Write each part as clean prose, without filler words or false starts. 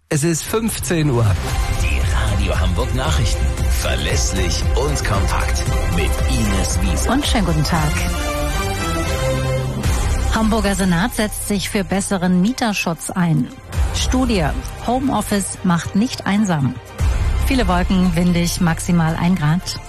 Es ist 15 Uhr. Die Radio Hamburg Nachrichten. Verlässlich und kompakt. Mit Ines Wiese. Und schönen guten Tag. Hamburger Senat setzt sich für besseren Mieterschutz ein. Studie: Homeoffice macht nicht einsam. Viele Wolken, windig, maximal 1 Grad.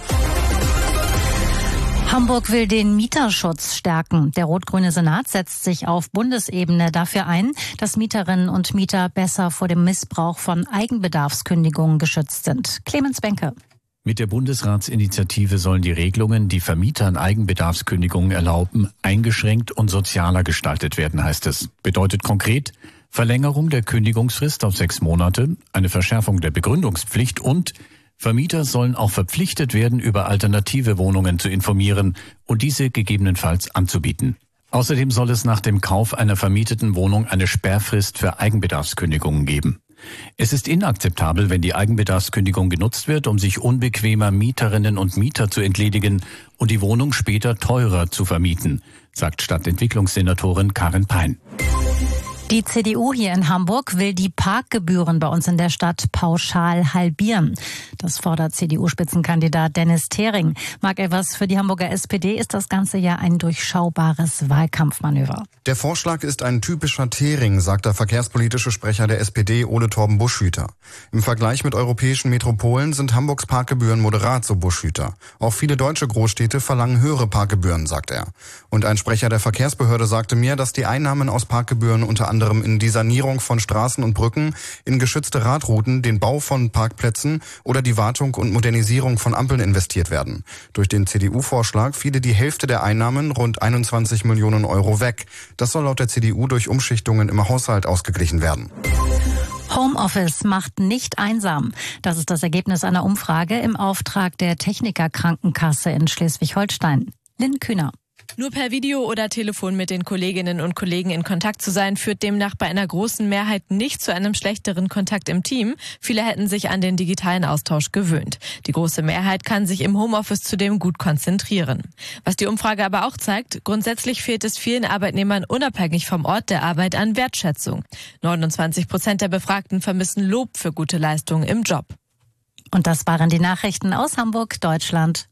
Hamburg will den Mieterschutz stärken. Der rot-grüne Senat setzt sich auf Bundesebene dafür ein, dass Mieterinnen und Mieter besser vor dem Missbrauch von Eigenbedarfskündigungen geschützt sind. Clemens Benke. Mit der Bundesratsinitiative sollen die Regelungen, die Vermietern Eigenbedarfskündigungen erlauben, eingeschränkt und sozialer gestaltet werden, heißt es. Bedeutet konkret Verlängerung der Kündigungsfrist auf 6 Monate, eine Verschärfung der Begründungspflicht und Vermieter sollen auch verpflichtet werden, über alternative Wohnungen zu informieren und diese gegebenenfalls anzubieten. Außerdem soll es nach dem Kauf einer vermieteten Wohnung eine Sperrfrist für Eigenbedarfskündigungen geben. Es ist inakzeptabel, wenn die Eigenbedarfskündigung genutzt wird, um sich unbequemer Mieterinnen und Mieter zu entledigen und die Wohnung später teurer zu vermieten, sagt Stadtentwicklungssenatorin Karin Pein. Die CDU hier in Hamburg will die Parkgebühren bei uns in der Stadt pauschal halbieren. Das fordert CDU-Spitzenkandidat Dennis Thering. Marc Evers, für die Hamburger SPD ist das Ganze ja ein durchschaubares Wahlkampfmanöver. Der Vorschlag ist ein typischer Thering, sagt der verkehrspolitische Sprecher der SPD Ole Torben Buschhüter. Im Vergleich mit europäischen Metropolen sind Hamburgs Parkgebühren moderat, so Buschhüter. Auch viele deutsche Großstädte verlangen höhere Parkgebühren, sagt er. Und ein Sprecher der Verkehrsbehörde sagte mir, dass die Einnahmen aus Parkgebühren unter anderem in die Sanierung von Straßen und Brücken, in geschützte Radrouten, den Bau von Parkplätzen oder die Wartung und Modernisierung von Ampeln investiert werden. Durch den CDU-Vorschlag fiele die Hälfte der Einnahmen, rund 21 Millionen Euro, weg. Das soll laut der CDU durch Umschichtungen im Haushalt ausgeglichen werden. Homeoffice macht nicht einsam. Das ist das Ergebnis einer Umfrage im Auftrag der Techniker-Krankenkasse in Schleswig-Holstein. Lynn Kühner. Nur per Video oder Telefon mit den Kolleginnen und Kollegen in Kontakt zu sein, führt demnach bei einer großen Mehrheit nicht zu einem schlechteren Kontakt im Team. Viele hätten sich an den digitalen Austausch gewöhnt. Die große Mehrheit kann sich im Homeoffice zudem gut konzentrieren. Was die Umfrage aber auch zeigt, grundsätzlich fehlt es vielen Arbeitnehmern unabhängig vom Ort der Arbeit an Wertschätzung. 29% der Befragten vermissen Lob für gute Leistungen im Job. Und das waren die Nachrichten aus Hamburg, Deutschland